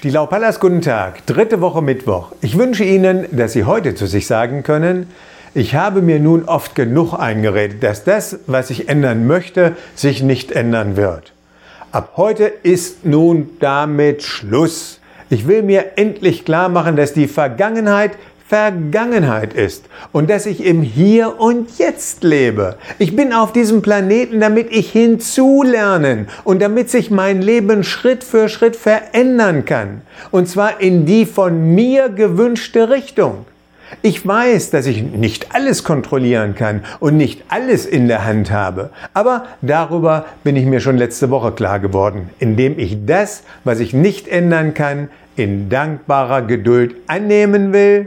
Die Laupalas, guten Tag, 3. Woche Mittwoch. Ich wünsche Ihnen, dass Sie heute zu sich sagen können: Ich habe mir nun oft genug eingeredet, dass das, was ich ändern möchte, sich nicht ändern wird. Ab heute ist nun damit Schluss. Ich will mir endlich klar machen, dass die Vergangenheit Vergangenheit ist und dass ich im Hier und Jetzt lebe. Ich bin auf diesem Planeten, damit ich hinzulernen und damit sich mein Leben Schritt für Schritt verändern kann. Und zwar in die von mir gewünschte Richtung. Ich weiß, dass ich nicht alles kontrollieren kann und nicht alles in der Hand habe. Aber darüber bin ich mir schon letzte Woche klar geworden, indem ich das, was ich nicht ändern kann, in dankbarer Geduld annehmen will.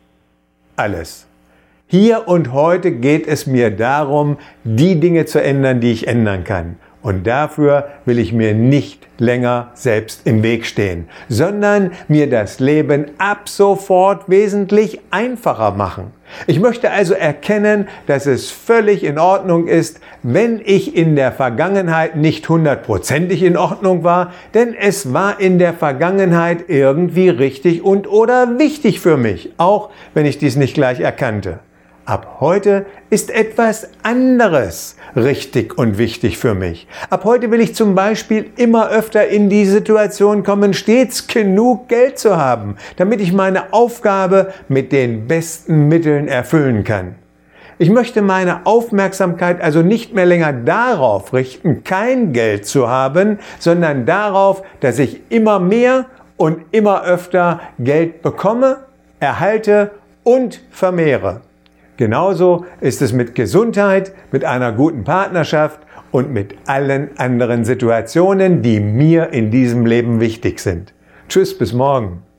Alles. Hier und heute geht es mir darum, die Dinge zu ändern, die ich ändern kann. Und dafür will ich mir nicht länger selbst im Weg stehen, sondern mir das Leben ab sofort wesentlich einfacher machen. Ich möchte also erkennen, dass es völlig in Ordnung ist, wenn ich in der Vergangenheit nicht 100%ig in Ordnung war, denn es war in der Vergangenheit irgendwie richtig und oder wichtig für mich, auch wenn ich dies nicht gleich erkannte. Ab heute ist etwas anderes richtig und wichtig für mich. Ab heute will ich zum Beispiel immer öfter in die Situation kommen, stets genug Geld zu haben, damit ich meine Aufgabe mit den besten Mitteln erfüllen kann. Ich möchte meine Aufmerksamkeit also nicht mehr länger darauf richten, kein Geld zu haben, sondern darauf, dass ich immer mehr und immer öfter Geld bekomme, erhalte und vermehre. Genauso ist es mit Gesundheit, mit einer guten Partnerschaft und mit allen anderen Situationen, die mir in diesem Leben wichtig sind. Tschüss, bis morgen.